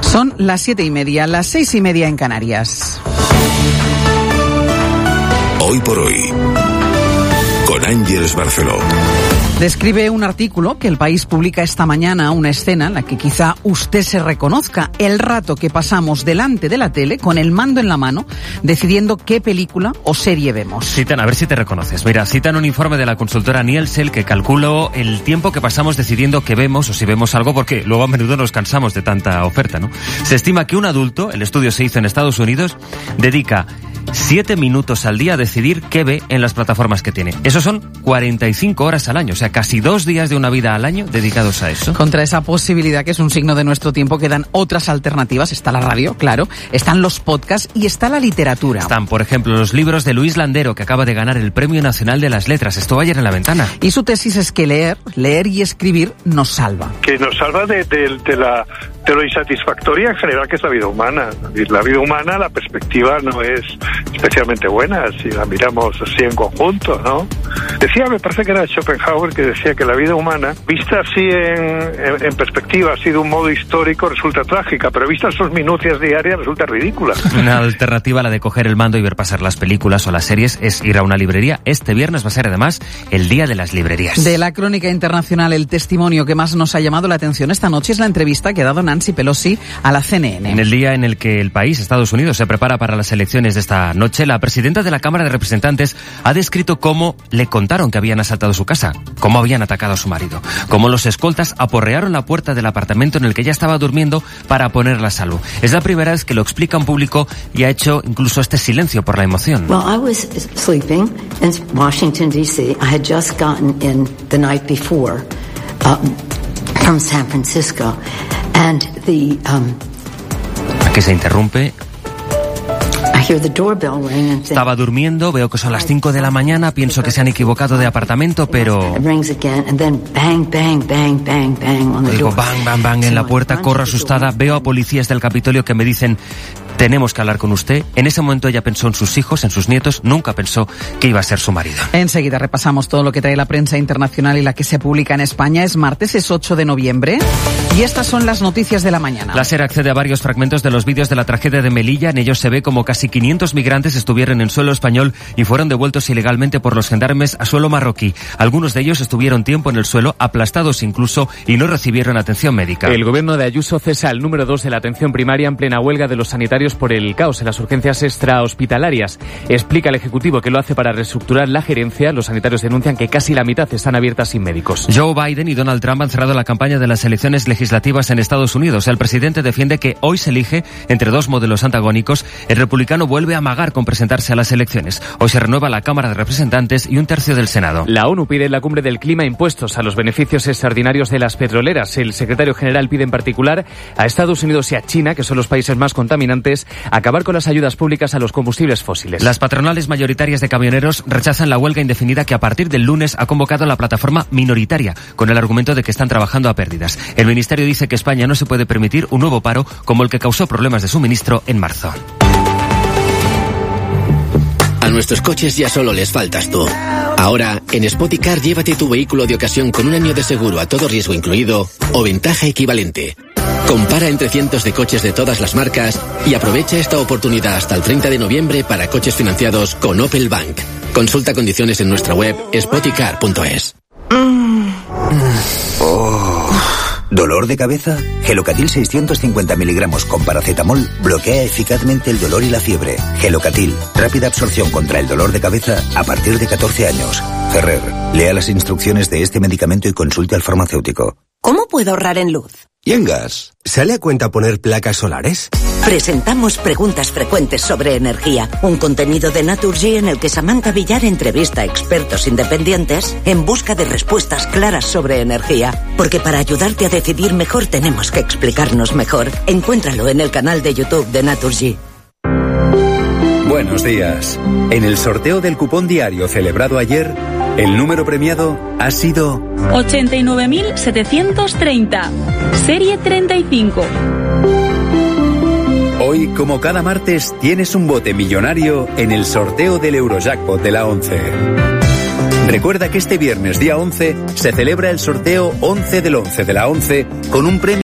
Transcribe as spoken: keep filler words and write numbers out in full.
Son las siete y media, las seis y media en Canarias. Hoy por hoy, con Ángeles Barceló. Describe un artículo que El País publica esta mañana, una escena en la que quizá usted se reconozca: el rato que pasamos delante de la tele con el mando en la mano, decidiendo qué película o serie vemos. Citan, a ver si te reconoces. Mira, citan un informe de la consultora Nielsen que calculó el tiempo que pasamos decidiendo qué vemos o si vemos algo, porque luego a menudo nos cansamos de tanta oferta, ¿no? Se estima que un adulto, el estudio se hizo en Estados Unidos, dedica siete minutos al día a decidir qué ve en las plataformas que tiene. Eso son cuarenta y cinco horas al año, o sea, casi dos días de una vida al año dedicados a eso. Contra esa posibilidad, que es un signo de nuestro tiempo, quedan otras alternativas. Está la radio, claro, están los podcasts y está la literatura. Están, por ejemplo, los libros de Luis Landero, que acaba de ganar el Premio Nacional de las Letras. Estuvo ayer en La Ventana. Y su tesis es que leer, leer y escribir nos salva. Que nos salva de, de, de la... de lo insatisfactoria en general que es la vida humana. La vida humana, la perspectiva no es especialmente buena si la miramos así en conjunto, ¿no? Decía, me parece que era Schopenhauer, que decía que la vida humana, vista así en, en, en perspectiva, así de un modo histórico, resulta trágica, pero vista en sus minucias diarias resulta ridícula. Una alternativa a la de coger el mando y ver pasar las películas o las series es ir a una librería. Este viernes va a ser además el Día de las Librerías. De la crónica internacional, el testimonio que más nos ha llamado la atención esta noche es la entrevista que ha dado Nancy Pelosi a la C N N. En el día en el que el país, Estados Unidos, se prepara para las elecciones de esta noche, la presidenta de la Cámara de Representantes ha descrito cómo le contaron que habían asaltado su casa, cómo habían atacado a su marido, cómo los escoltas aporrearon la puerta del apartamento en el que ella estaba durmiendo para ponerla a salvo. Es la primera vez que lo explica en público y ha hecho incluso este silencio por la emoción. Well, I was sleeping in Washington, D C I had just gotten in the night before uh, from San Francisco. And the, um, Aquí se interrumpe. I hear the doorbell ring and Estaba durmiendo, veo que son las cinco de la mañana, pienso que se han equivocado de apartamento, pero... It rings again and then bang, bang, bang, bang, bang on the Digo door. bang, bang, bang en la puerta, corro asustada, veo a policías del Capitolio que me dicen: tenemos que hablar con usted. En ese momento ella pensó en sus hijos, en sus nietos, nunca pensó que iba a ser su marido. Enseguida repasamos todo lo que trae la prensa internacional y la que se publica en España. Es martes, es ocho de noviembre y estas son las noticias de la mañana. La SER accede a varios fragmentos de los vídeos de la tragedia de Melilla. En ellos se ve como casi quinientos migrantes estuvieron en suelo español y fueron devueltos ilegalmente por los gendarmes a suelo marroquí. Algunos de ellos estuvieron tiempo en el suelo, aplastados incluso, y no recibieron atención médica. El gobierno de Ayuso cesa al número dos de la atención primaria en plena huelga de los sanitarios por el caos en las urgencias extrahospitalarias. Explica el Ejecutivo que lo hace para reestructurar la gerencia. Los sanitarios denuncian que casi la mitad están abiertas sin médicos. Joe Biden y Donald Trump han cerrado la campaña de las elecciones legislativas en Estados Unidos. El presidente defiende que hoy se elige entre dos modelos antagónicos. El republicano vuelve a amagar con presentarse a las elecciones. Hoy se renueva la Cámara de Representantes y un tercio del Senado. La ONU pide en la cumbre del clima impuestos a los beneficios extraordinarios de las petroleras. El secretario general pide en particular a Estados Unidos y a China, que son los países más contaminantes, acabar con las ayudas públicas a los combustibles fósiles. Las patronales mayoritarias de camioneros rechazan la huelga indefinida que a partir del lunes ha convocado la plataforma minoritaria, con el argumento de que están trabajando a pérdidas. El Ministerio dice que España no se puede permitir un nuevo paro como el que causó problemas de suministro en marzo. A nuestros coches ya solo les faltas tú. Ahora, en Spoticar, llévate tu vehículo de ocasión con un año de seguro a todo riesgo incluido o ventaja equivalente. Compara entre cientos de coches de todas las marcas y aprovecha esta oportunidad hasta el treinta de noviembre para coches financiados con Opel Bank. Consulta condiciones en nuestra web spoticar punto es. Oh. ¿Dolor de cabeza? Gelocatil seiscientos cincuenta miligramos con paracetamol bloquea eficazmente el dolor y la fiebre. Gelocatil, rápida absorción contra el dolor de cabeza a partir de catorce años. Ferrer, lea las instrucciones de este medicamento y consulte al farmacéutico. ¿Cómo puedo ahorrar en luz? ¿Y en gas? ¿Sale a cuenta poner placas solares? Presentamos Preguntas Frecuentes sobre Energía, un contenido de Naturgy en el que Samantha Villar entrevista a expertos independientes en busca de respuestas claras sobre energía. Porque para ayudarte a decidir mejor tenemos que explicarnos mejor. Encuéntralo en el canal de YouTube de Naturgy. Buenos días. En el sorteo del cupón diario celebrado ayer, el número premiado ha sido ochenta y nueve mil setecientos treinta, serie treinta y cinco. Hoy, como cada martes, tienes un bote millonario en el sorteo del Eurojackpot de la ONCE. Recuerda que este viernes día once se celebra el sorteo once del once de la ONCE con un premio